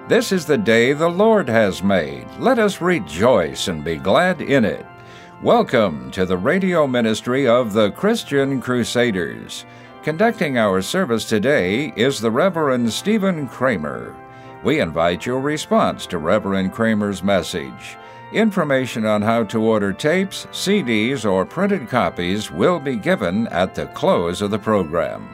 This is the day the Lord has made. Let us rejoice and be glad in it. Welcome to the radio ministry of the Christian Crusaders. Conducting our service today is the Reverend Stephen Kramer. We invite your response to Reverend Kramer's message. Information on how to order tapes, CDs, or printed copies will be given at the close of the program.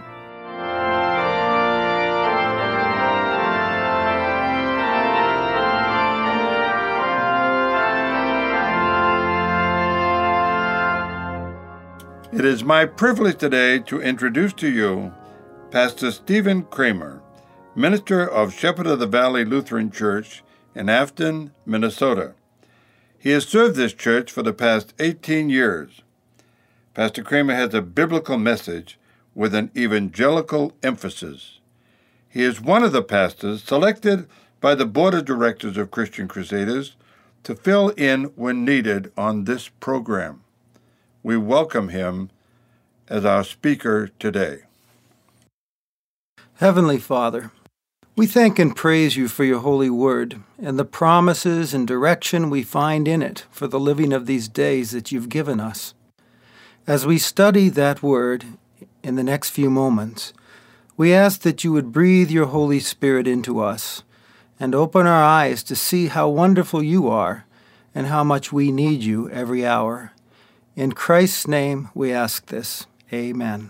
It is my privilege today to introduce to you Pastor Stephen Kramer, minister of Shepherd of the Valley Lutheran Church in Afton, Minnesota. He has served this church for the past 18 years. Pastor Kramer has a biblical message with an evangelical emphasis. He is one of the pastors selected by the Board of Directors of Christian Crusaders to fill in when needed on this program. We welcome him as our speaker today. Heavenly Father, we thank and praise you for your holy word and the promises and direction we find in it for the living of these days that you've given us. As we study that word in the next few moments, we ask that you would breathe your Holy Spirit into us and open our eyes to see how wonderful you are and how much we need you every hour. In Christ's name we ask this. Amen.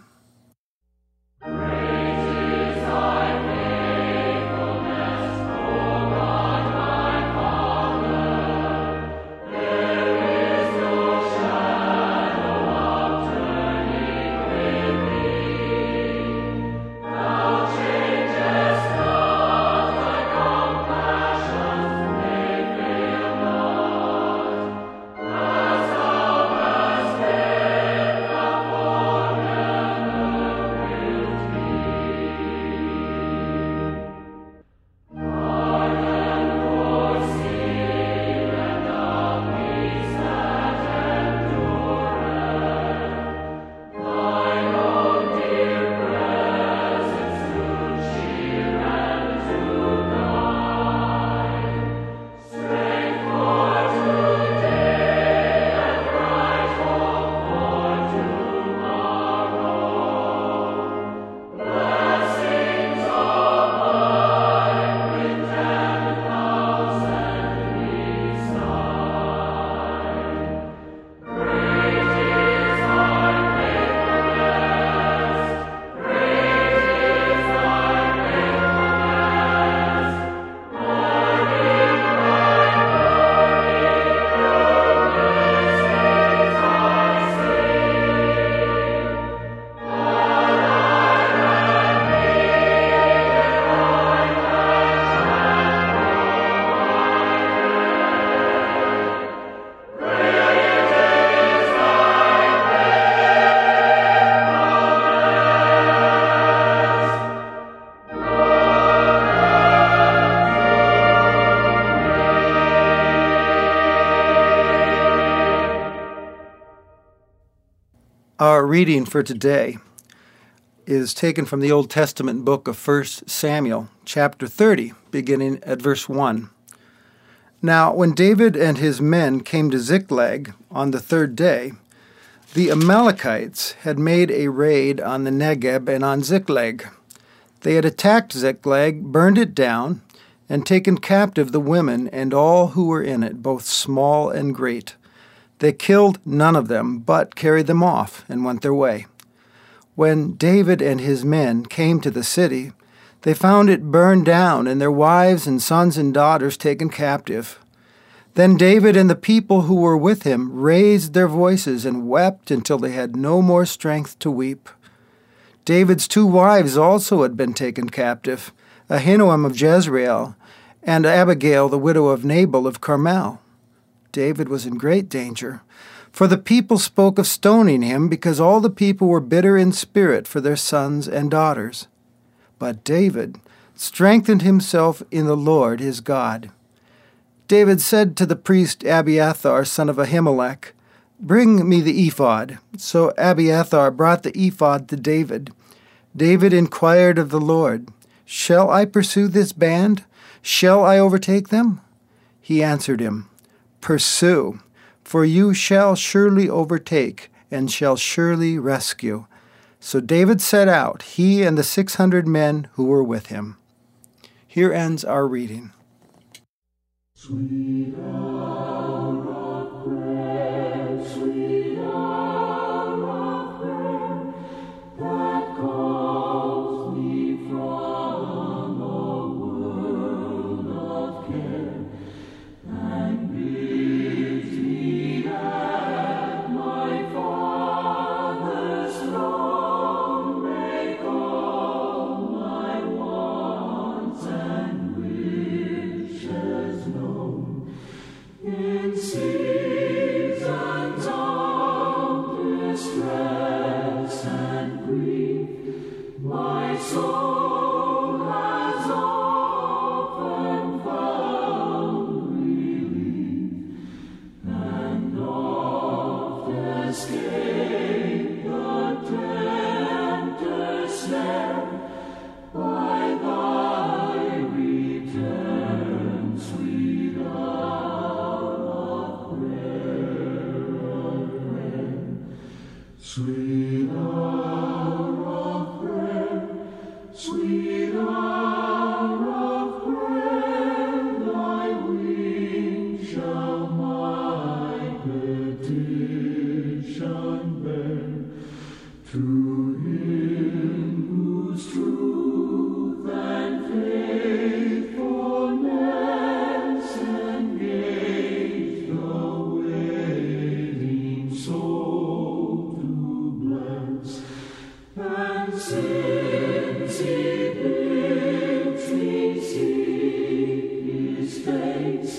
Our reading for today is taken from the Old Testament book of 1 Samuel, chapter 30, beginning at verse 1. Now, when David and his men came to Ziklag on the third day, the Amalekites had made a raid on the Negeb and on Ziklag. They had attacked Ziklag, burned it down, and taken captive the women and all who were in it, both small and great. They killed none of them, but carried them off and went their way. When David and his men came to the city, they found it burned down and their wives and sons and daughters taken captive. Then David and the people who were with him raised their voices and wept until they had no more strength to weep. David's 2 wives also had been taken captive, Ahinoam of Jezreel and Abigail, the widow of Nabal of Carmel. David was in great danger, for the people spoke of stoning him because all the people were bitter in spirit for their sons and daughters. But David strengthened himself in the Lord his God. David said to the priest Abiathar, son of Ahimelech, "Bring me the ephod." So Abiathar brought the ephod to David. David inquired of the Lord, "Shall I pursue this band? Shall I overtake them? He answered him, Pursue, for you shall surely overtake, and shall surely rescue. So David set out, he and the 600 men who were with him. Here ends our reading. Sweet hour of prayer, sweet hour of prayer, that calls me from a world of care, and bids me at my Father's throne make all my wants and wishes known. In seasons of distress and grief, my soul has often found relief, and oft escaped the tempter's snare by thy return, sweet hour of prayer. Sweet hour of prayer, sweet hour of prayer, thy wings shall my petition bear. To him whose truth and faithfulness engage the waiting soul to bless, and since he bids me seek his face,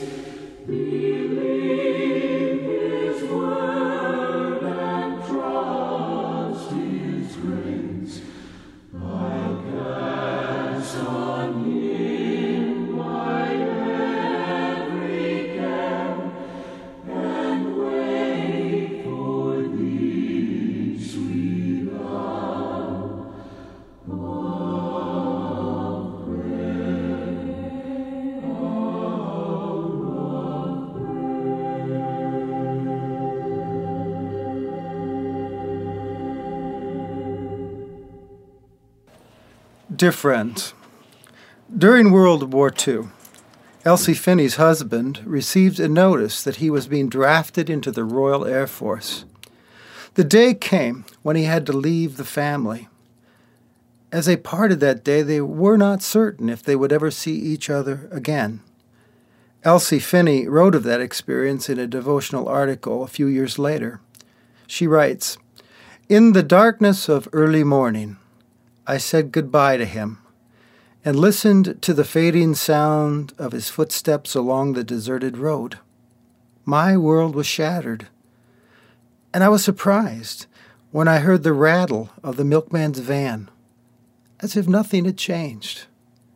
believe his word and trust his grace, I'll cast on him my every care, and wait for thee, sweet hour of Dear friends, during World War II, Elsie Finney's husband received a notice that he was being drafted into the Royal Air Force. The day came when he had to leave the family. As they parted that day, they were not certain if they would ever see each other again. Elsie Finney wrote of that experience in a devotional article a few years later. She writes, "In the darkness of early morning, I said goodbye to him and listened to the fading sound of his footsteps along the deserted road. My world was shattered, and I was surprised when I heard the rattle of the milkman's van, as if nothing had changed."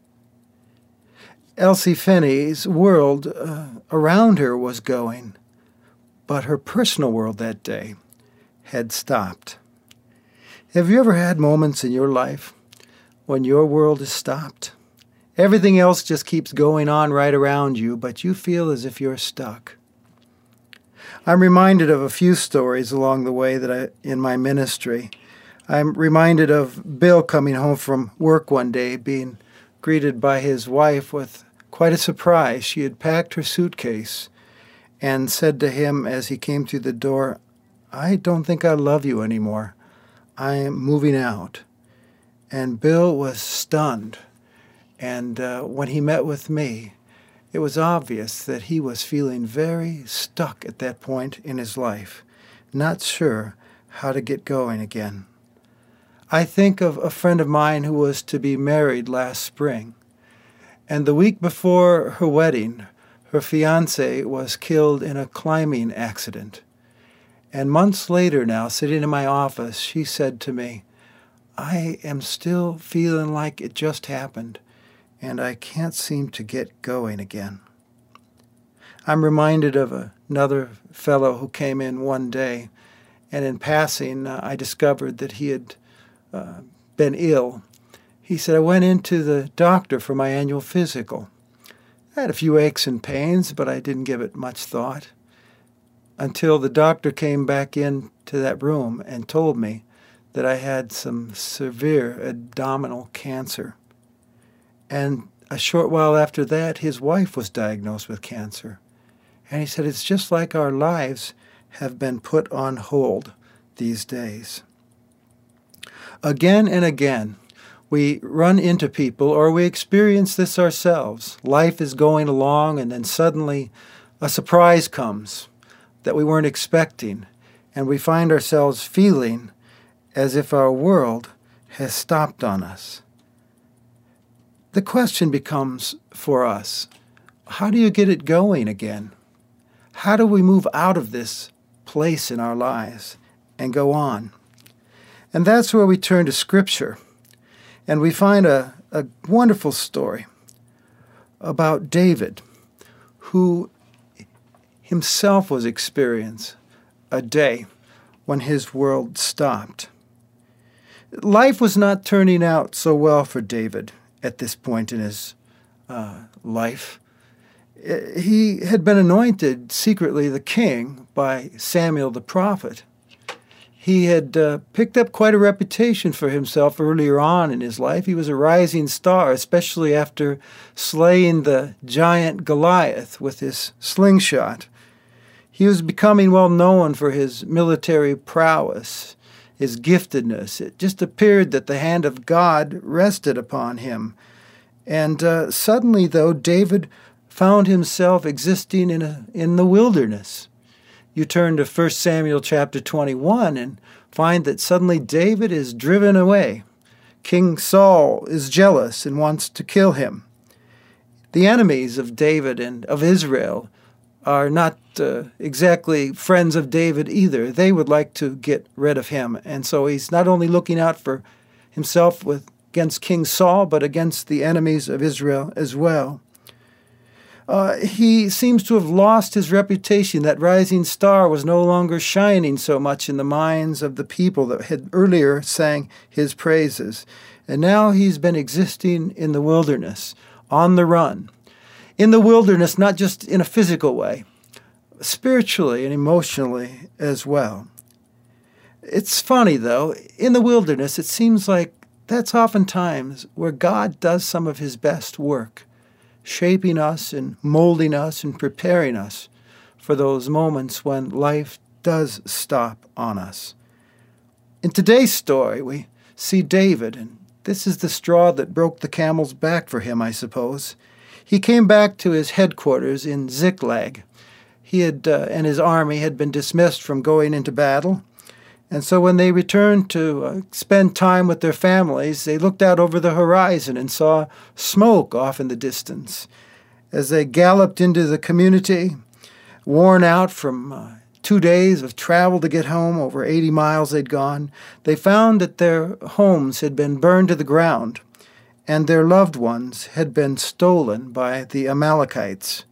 Elsie Finney's world around her was going, but her personal world that day had stopped. Have you ever had moments in your life when your world is stopped? Everything else just keeps going on right around you, but you feel as if you're stuck. I'm reminded of a few stories along the way in my ministry. I'm reminded of Bill coming home from work one day, being greeted by his wife with quite a surprise. She had packed her suitcase and said to him as he came through the door, "I don't think I love you anymore. I am moving out." And Bill was stunned. And when he met with me, it was obvious that he was feeling very stuck at that point in his life, not sure how to get going again. I think of a friend of mine who was to be married last spring. And the week before her wedding, her fiancé was killed in a climbing accident. And months later now, sitting in my office, she said to me, "I am still feeling like it just happened, and I can't seem to get going again." I'm reminded of another fellow who came in one day, and in passing, I discovered that he had been ill. He said, "I went into the doctor for my annual physical, I had a few aches and pains, but I didn't give it much thought until the doctor came back into that room and told me that I had some severe abdominal cancer. And a short while after that, his wife was diagnosed with cancer. And he said, it's just like our lives have been put on hold these days. Again and again, we run into people, or we experience this ourselves. Life is going along, and then suddenly a surprise comes that we weren't expecting, and we find ourselves feeling as if our world has stopped on us. The question becomes for us, how do you get it going again? How do we move out of this place in our lives and go on? And that's where we turn to Scripture. And we find a wonderful story about David, who himself was experiencing a day when his world stopped. Life was not turning out so well for David at this point in his life. He had been anointed secretly the king by Samuel the prophet. He had picked up quite a reputation for himself earlier on in his life. He was a rising star, especially after slaying the giant Goliath with his slingshot. He was becoming well known for his military prowess, his giftedness. It just appeared that the hand of God rested upon him. And suddenly, though, David found himself existing in the wilderness. You turn to 1 Samuel chapter 21 and find that suddenly David is driven away. King Saul is jealous and wants to kill him. The enemies of David and of Israel are not exactly friends of David either. They would like to get rid of him. And so he's not only looking out for himself against King Saul, but against the enemies of Israel as well. He seems to have lost his reputation. That rising star was no longer shining so much in the minds of the people that had earlier sang his praises. And now he's been existing in the wilderness, on the run. In the wilderness, not just in a physical way, spiritually and emotionally as well. It's funny, though, in the wilderness, it seems like that's oftentimes where God does some of his best work, shaping us and molding us and preparing us for those moments when life does stop on us. In today's story, we see David, and this is the straw that broke the camel's back for him, I suppose. He came back to his headquarters in Ziklag. He and his army had been dismissed from going into battle. And so when they returned to spend time with their families, they looked out over the horizon and saw smoke off in the distance. As they galloped into the community, worn out from 2 days of travel to get home, over 80 miles they'd gone, they found that their homes had been burned to the ground and their loved ones had been stolen by the Amalekites.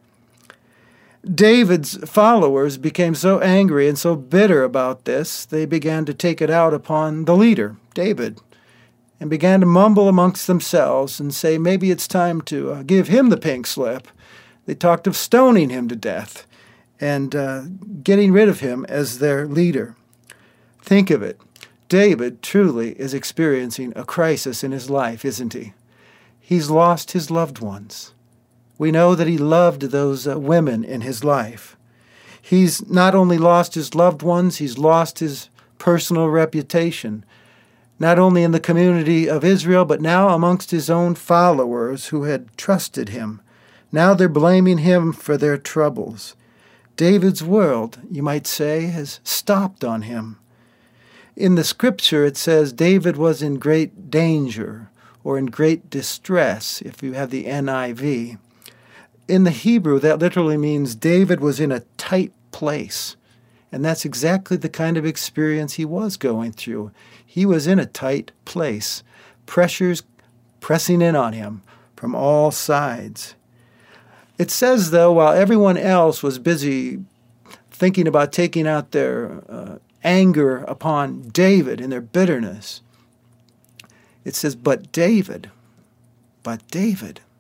David's followers became so angry and so bitter about this, they began to take it out upon the leader, David, and began to mumble amongst themselves and say, maybe it's time to give him the pink slip. They talked of stoning him to death and getting rid of him as their leader. Think of it. David truly is experiencing a crisis in his life, isn't he? He's lost his loved ones. We know that he loved those women in his life. He's not only lost his loved ones, he's lost his personal reputation, not only in the community of Israel, but now amongst his own followers who had trusted him. Now they're blaming him for their troubles. David's world, you might say, has stopped on him. In the scripture, it says David was in great danger or in great distress, if you have the NIV. In the Hebrew, that literally means David was in a tight place. And that's exactly the kind of experience he was going through. He was in a tight place, pressures pressing in on him from all sides. It says, though, while everyone else was busy thinking about taking out their anger upon David and their bitterness, it says, but David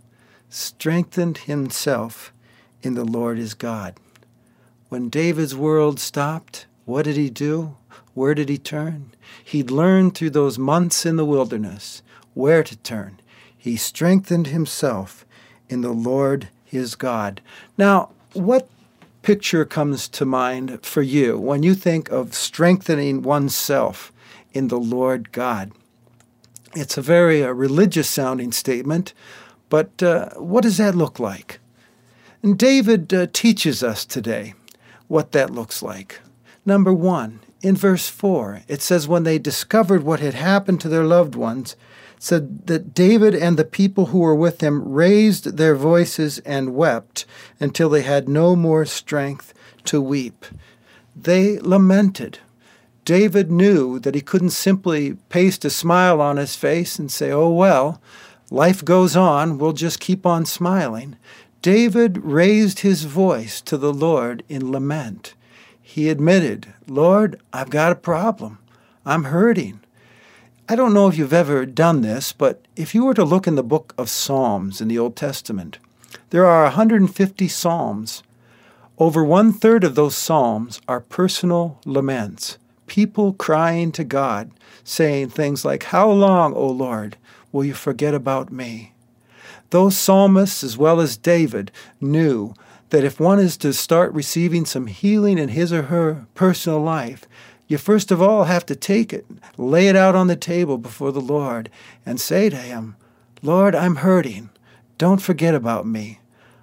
strengthened himself in the Lord his God. When David's world stopped, what did he do? Where did he turn? He'd learned through those months in the wilderness where to turn. He strengthened himself in the Lord his God. Now, what picture comes to mind for you when you think of strengthening oneself in the Lord God? It's a very religious-sounding statement, but what does that look like? And David teaches us today what that looks like. Number one, in verse 4, it says, when they discovered what had happened to their loved ones, it said that David and the people who were with him raised their voices and wept until they had no more strength to weep. They lamented. David knew that he couldn't simply paste a smile on his face and say, oh, well, life goes on, we'll just keep on smiling. David raised his voice to the Lord in lament. He admitted, Lord, I've got a problem. I'm hurting. I don't know if you've ever done this, but if you were to look in the book of Psalms in the Old Testament, there are 150 psalms. Over 1/3 of those psalms are personal laments, people crying to God, saying things like, how long, O Lord, will you forget about me? Those psalmists, as well as David, knew that if one is to start receiving some healing in his or her personal life, you first of all have to take it, lay it out on the table before the Lord, and say to him, Lord, I'm hurting. Don't forget about me.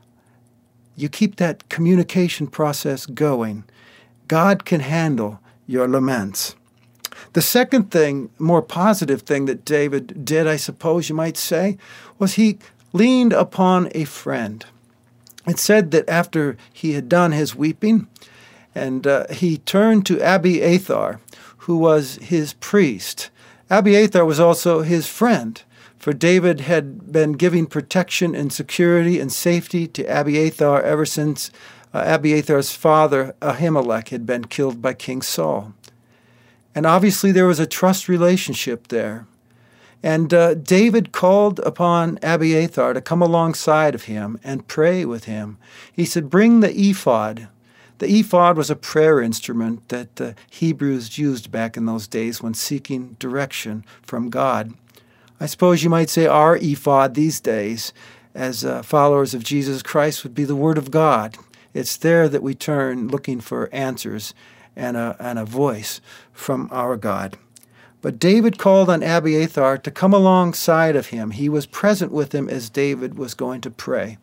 You keep that communication process going. God can handle your laments. The second thing, more positive thing that David did, I suppose you might say, was he leaned upon a friend. It said that after he had done his weeping, and he turned to Abiathar, who was his priest. Abiathar was also his friend, for David had been giving protection and security and safety to Abiathar ever since Abiathar's father, Ahimelech, had been killed by King Saul. And obviously there was a trust relationship there. And David called upon Abiathar to come alongside of him and pray with him. He said, bring the ephod. The ephod was a prayer instrument that the Hebrews used back in those days when seeking direction from God. I suppose you might say our ephod these days, as followers of Jesus Christ, would be the Word of God. It's there that we turn looking for answers and a voice from our God. But David called on Abiathar to come alongside of him. He was present with him as David was going to pray.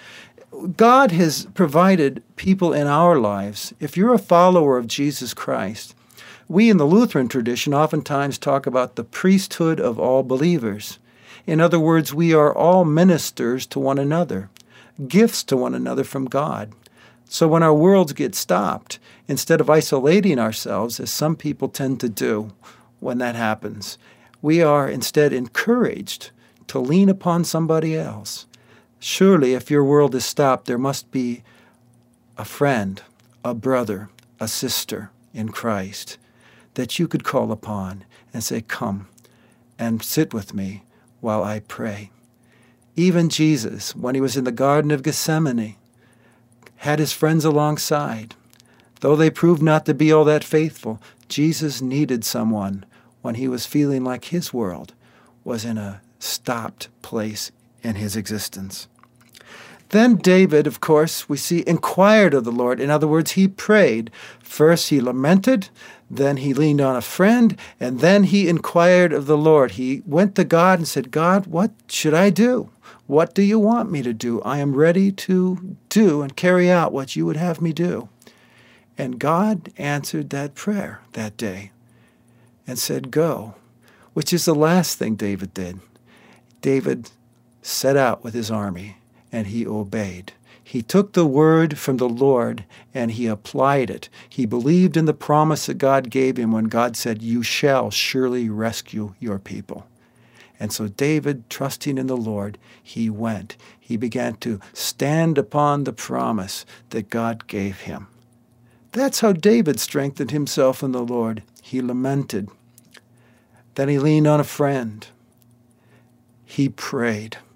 God has provided people in our lives. If you're a follower of Jesus Christ, we in the Lutheran tradition oftentimes talk about the priesthood of all believers. In other words, we are all ministers to one another, gifts to one another from God. So when our worlds get stopped, instead of isolating ourselves, as some people tend to do, when that happens, we are instead encouraged to lean upon somebody else. Surely, if your world is stopped, there must be a friend, a brother, a sister in Christ that you could call upon and say, come and sit with me while I pray. Even Jesus, when he was in the Garden of Gethsemane, had his friends alongside. Though they proved not to be all that faithful, Jesus needed someone when he was feeling like his world was in a stopped place in his existence. Then David, of course, we see, inquired of the Lord. In other words, he prayed. First he lamented, then he leaned on a friend, and then he inquired of the Lord. He went to God and said, God, what should I do? What do you want me to do? I am ready to do and carry out what you would have me do. And God answered that prayer that day and said, go, which is the last thing David did. David set out with his army, and he obeyed. He took the word from the Lord, and he applied it. He believed in the promise that God gave him when God said, you shall surely rescue your people. And so David, trusting in the Lord, he went. He began to stand upon the promise that God gave him. That's how David strengthened himself in the Lord. He lamented. Then he leaned on a friend. He prayed.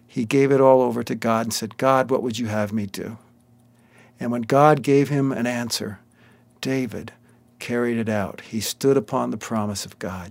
he gave it all over to God and said, God, what would you have me do? And when God gave him an answer, David carried it out. He stood upon the promise of God.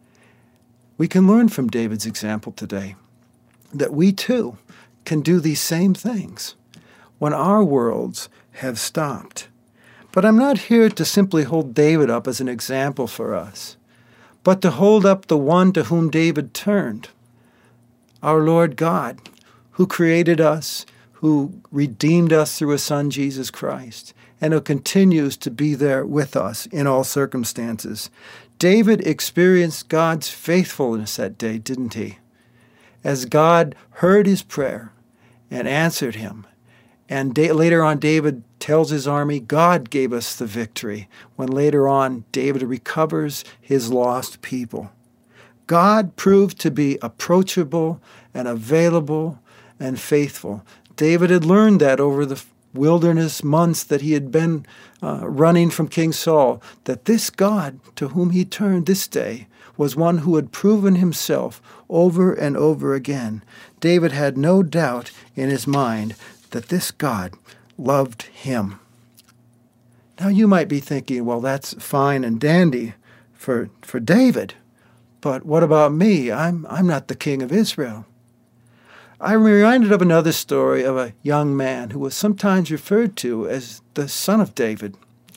We can learn from David's example today that we too can do these same things when our worlds have stopped. But I'm not here to simply hold David up as an example for us, but to hold up the one to whom David turned, our Lord God, who created us, who redeemed us through his Son, Jesus Christ, and who continues to be there with us in all circumstances. David experienced God's faithfulness that day, didn't he? As God heard his prayer and answered him. And later on, David tells his army, God gave us the victory, when later on, David recovers his lost people. God proved to be approachable and available and faithful. David had learned that over the wilderness months that he had been running from King Saul, that this God to whom he turned this day was one who had proven himself over and over again. David had no doubt in his mind that this God loved him. Now you might be thinking, well, that's fine and dandy for David, but what about me? I'm not the king of Israel. I'm reminded of another story of a young man who was sometimes referred to as the son of David.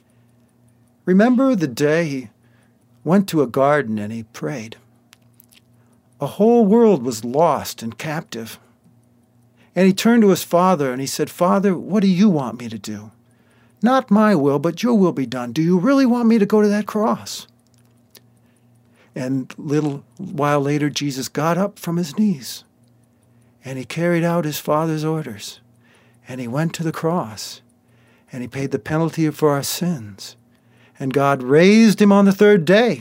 Remember the day he went to a garden and he prayed. A whole world was lost and captive. And he turned to his father and he said, Father, what do you want me to do? Not my will, but your will be done. Do you really want me to go to that cross? And a little while later, Jesus got up from his knees and he carried out his Father's orders. And he went to the cross and he paid the penalty for our sins. And God raised him on the third day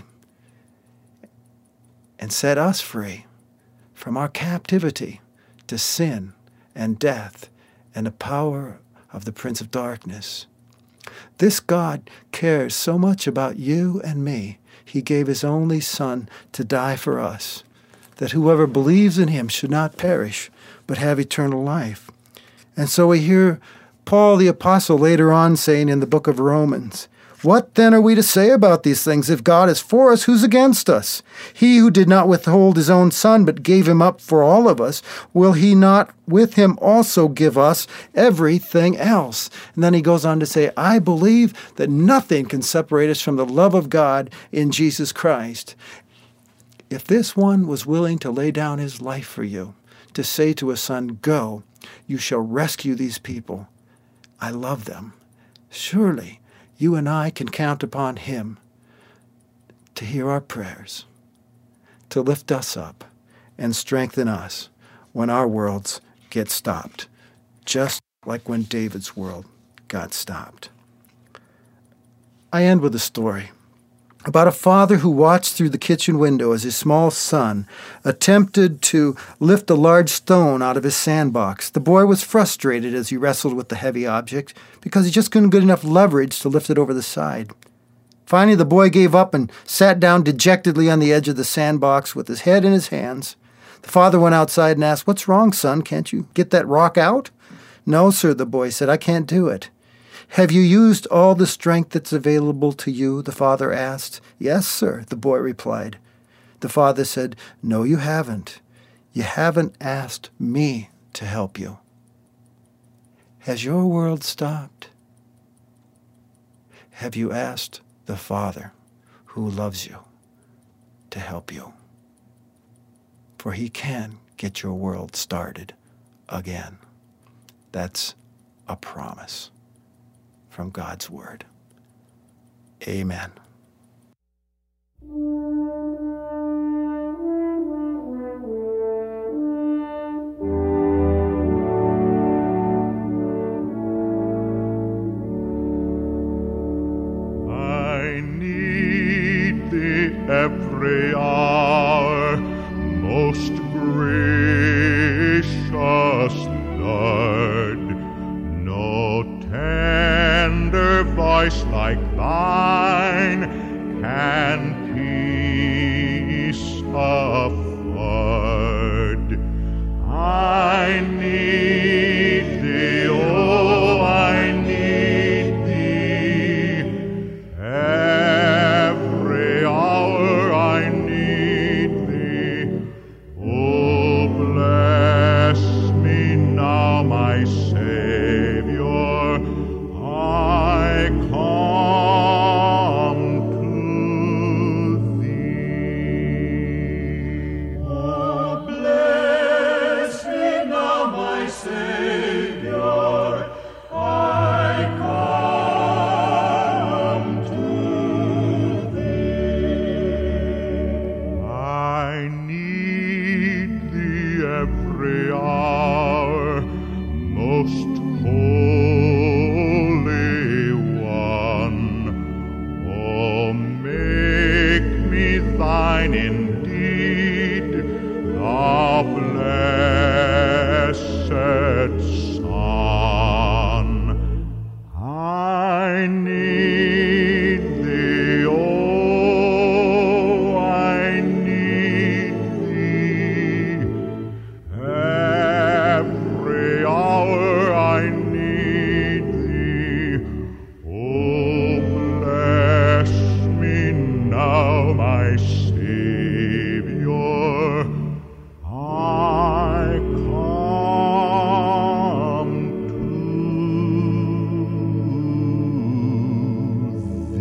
and set us free from our captivity to sin and death and the power of the Prince of Darkness. This God cares so much about you and me, he gave his only Son to die for us, that whoever believes in him should not perish, but have eternal life. And so we hear Paul the Apostle later on saying in the book of Romans, what then are we to say about these things? If God is for us, who's against us? He who did not withhold his own Son, but gave him up for all of us, will he not with him also give us everything else? And then he goes on to say, I believe that nothing can separate us from the love of God in Jesus Christ. If this one was willing to lay down his life for you, to say to a son, go, you shall rescue these people. I love them. Surely you and I can count upon him to hear our prayers, to lift us up and strengthen us when our worlds get stopped, just like when David's world got stopped. I end with a story about a father who watched through the kitchen window as his small son attempted to lift a large stone out of his sandbox. The boy was frustrated as he wrestled with the heavy object because he just couldn't get enough leverage to lift it over the side. Finally, the boy gave up and sat down dejectedly on the edge of the sandbox with his head in his hands. The father went outside and asked, "What's wrong, son? Can't you get that rock out?" "No, sir," the boy said, "I can't do it." "Have you used all the strength that's available to you?" the father asked. "Yes, sir," the boy replied. The father said, "No, you haven't. You haven't asked me to help you." Has your world stopped? Have you asked the Father who loves you to help you? For he can get your world started again. That's a promise from God's Word. Amen. I need thee every hour, most gracious Lord. No tender voice like thine can peace afford. I need thee, oh, I need thee. Every hour I need thee. Oh, bless me now, my Savior. I come to thee. Oh, bless me now, my Savior. I come to thee. I need thee every hour, most Holy One. Oh, make me thine indeed, thou blessed Son. I need thee, oh, I need thee. Every hour I need thee. Oh, bless me now, my Savior. I come to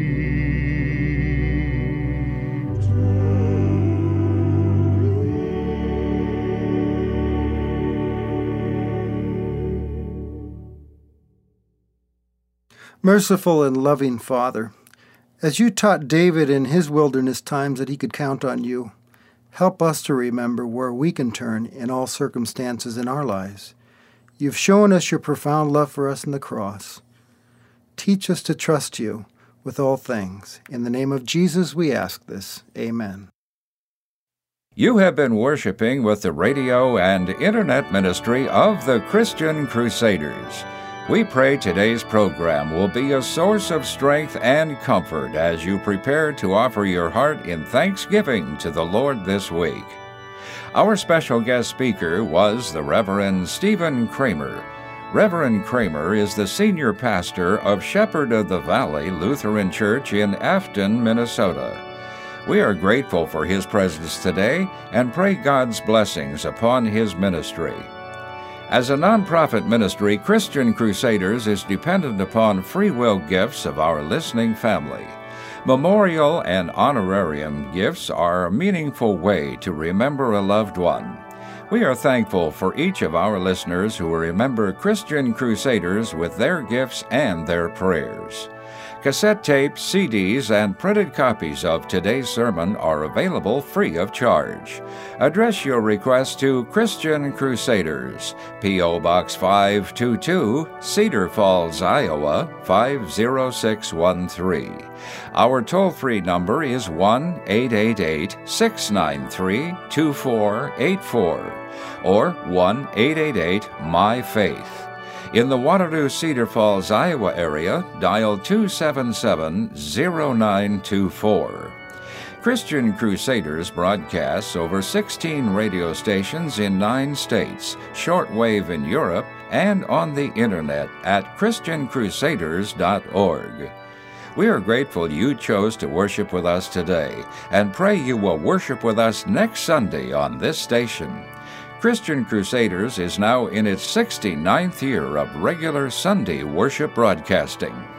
Merciful and loving Father, as you taught David in his wilderness times that he could count on you, help us to remember where we can turn in all circumstances in our lives. You've shown us your profound love for us in the cross. Teach us to trust you with all things. In the name of Jesus we ask this. Amen. You have been worshiping with the radio and internet ministry of the Christian Crusaders. We pray today's program will be a source of strength and comfort as you prepare to offer your heart in thanksgiving to the Lord this week. Our special guest speaker was the Reverend Stephen Kramer. Reverend Kramer is the senior pastor of Shepherd of the Valley Lutheran Church in Afton, Minnesota. We are grateful for his presence today and pray God's blessings upon his ministry. As a nonprofit ministry, Christian Crusaders is dependent upon free will gifts of our listening family. Memorial and honorarium gifts are a meaningful way to remember a loved one. We are thankful for each of our listeners who remember Christian Crusaders with their gifts and their prayers. Cassette tapes, CDs, and printed copies of today's sermon are available free of charge. Address your request to Christian Crusaders, P.O. Box 522, Cedar Falls, Iowa 50613. Our toll-free number is 1-888-693-2484 or 1-888-MY-FAITH. In the Waterloo, Cedar Falls, Iowa area, dial 277-0924. Christian Crusaders broadcasts over 16 radio stations in 9 states, shortwave in Europe, and on the internet at ChristianCrusaders.org. We are grateful you chose to worship with us today and pray you will worship with us next Sunday on this station. Christian Crusaders is now in its 69th year of regular Sunday worship broadcasting.